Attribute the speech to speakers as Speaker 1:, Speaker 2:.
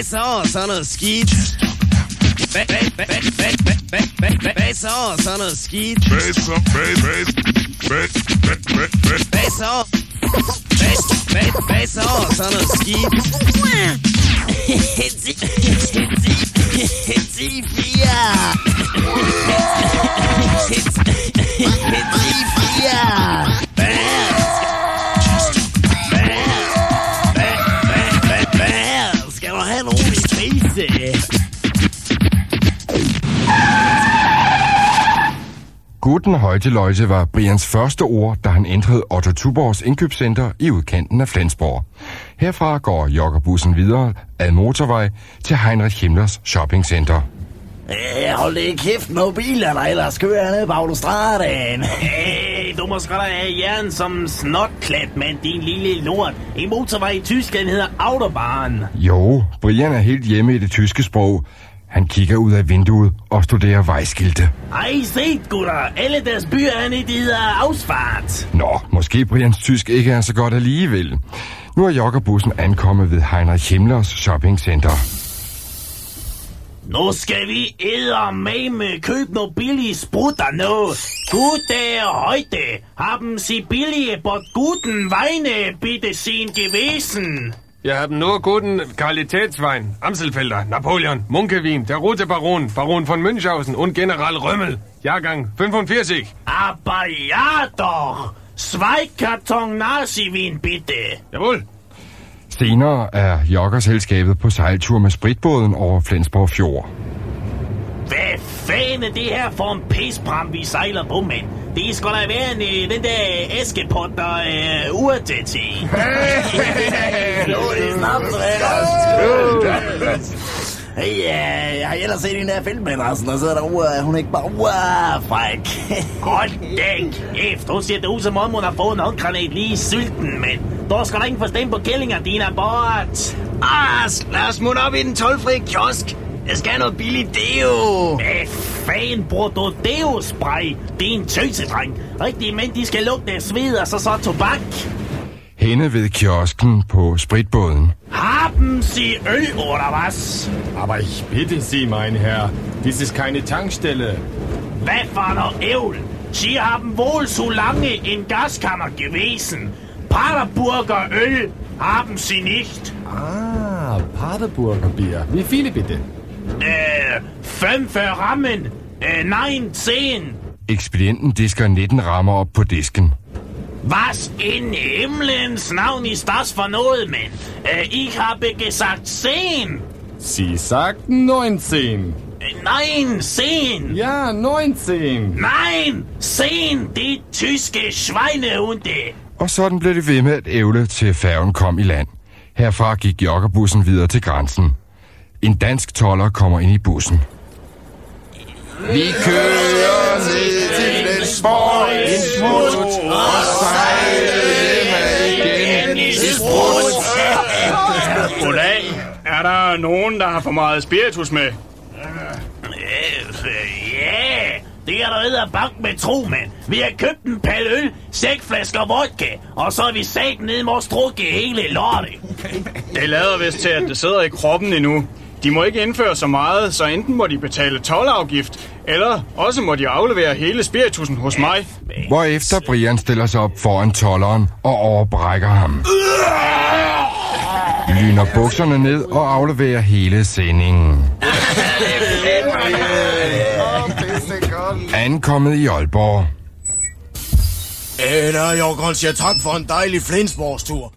Speaker 1: Hvad så? Sådan noget skidt. Hvad så? Sådan noget skidt. Hvad så? Sådan noget skidt. 10-4. Skal du have nogen i spise?
Speaker 2: Guten heute Leute var Brians første ord, da han ændrede Otto Tuborgs indkøbscenter i udkanten af Flensborg. Herfra går joggerbussen videre ad motorvej til Heinrich Himmlers shoppingcenter.
Speaker 3: Hold det kæft med biler, der ellers kører ned på autostraden.
Speaker 4: Du må sgu da have jern som snotklat, mand, din lille lort. En motorvej i Tyskland hedder Autobahn.
Speaker 2: Jo, Brian er helt hjemme i det tyske sprog. Han kigger ud af vinduet og studerer vejskilte.
Speaker 4: Ej, set, gutter. Alle deres byer er det hedder Ausfahrt.
Speaker 2: Nå, måske Brians tysk ikke er så godt alligevel. Nu er joggerbussen ankommet ved Heinrich Himmlers shoppingcenter.
Speaker 4: Nu skal vi eddermame købe noget billige sprutter nu. Gute heute haben Sie billige på guten Weine bitte sehen gewesen.
Speaker 5: Wir haben nur guten Qualitätswein. Amstelfelder, Napoleon, Munkewien, der Rote Baron, Baron von Münchhausen und General Römmel. Jahrgang 45.
Speaker 4: Aber ja doch. 2 Karton Nazi-Vin bitte.
Speaker 5: Jawohl.
Speaker 2: Senere er joggerselskabet på sejltur med spritbåden over Flensborg Fjord.
Speaker 4: Hvad fanden er det her for en pispram, vi sejler på, mand? Det skal da være den der Askepot, der er urtæt i.
Speaker 3: Hey, jeg har ellers set den der film med Larsen, og så er der hun ikke bare fræk.
Speaker 4: Hold da kæft, hun ser det ud som om, hun har fået en håndgranat lige i sylten, mand. Der skal der ikke forstemme på kællinger, din abort.
Speaker 1: Lad os mutte op i den tolvfri kiosk. Jeg skal have noget billigt deo.
Speaker 4: Hvad fanden bruger du deo-spray? Det er en tøsedreng. Rigtige mænd, de skal lugte af sved og så tobak.
Speaker 2: Henne ved kiosken på spritbåden.
Speaker 4: Haben Sie Öl oder was?
Speaker 6: Aber ich bitte Sie, mein Herr, dies ist keine Tankstelle.
Speaker 4: Hvad for noget ævl? Sie haben wohl so lange in Gaskammer gewesen. Paderburger Öl haben Sie nicht.
Speaker 6: Paderburger Bier. Wie viele bitte?
Speaker 4: 5 für Rammen. Nein, 10.
Speaker 2: Ekspedienten disker 19 rammer op på disken.
Speaker 4: Was in himlens Navn ist das for noget, mand? Ich habe gesagt 10.
Speaker 6: Sie sagten 19.
Speaker 4: Nein, 10.
Speaker 6: Ja, 19.
Speaker 4: Nein, 10, de tyske Schweinehunde.
Speaker 2: Og sådan blev det ved med at ævle til færgen kom i land. Herfra gik joggerbussen videre til grænsen. En dansk toller kommer ind i bussen. Vi kører ned til Flensborg en smut og sejler igen i sprut.
Speaker 7: Goddag. Er der nogen, der har for meget spiritus med?
Speaker 4: Ja, det er der edderbak med tro, mand. Vi har købt en palle øl, 6 flasker vodka, og så er vi sat ned med at strukke hele lortet.
Speaker 7: Det lader vist til, at det sidder i kroppen endnu. De må ikke indføre så meget, så enten må de betale toldafgift, eller også må de aflevere hele spiritusen hos mig.
Speaker 2: Hvorefter Brian stiller sig op foran tolderen og overbrækker ham. Lyner bukserne ned og afleverer hele sendingen. Ankommet i Aalborg.
Speaker 8: Der Jokon siger tak for en dejlig Flensborgstur.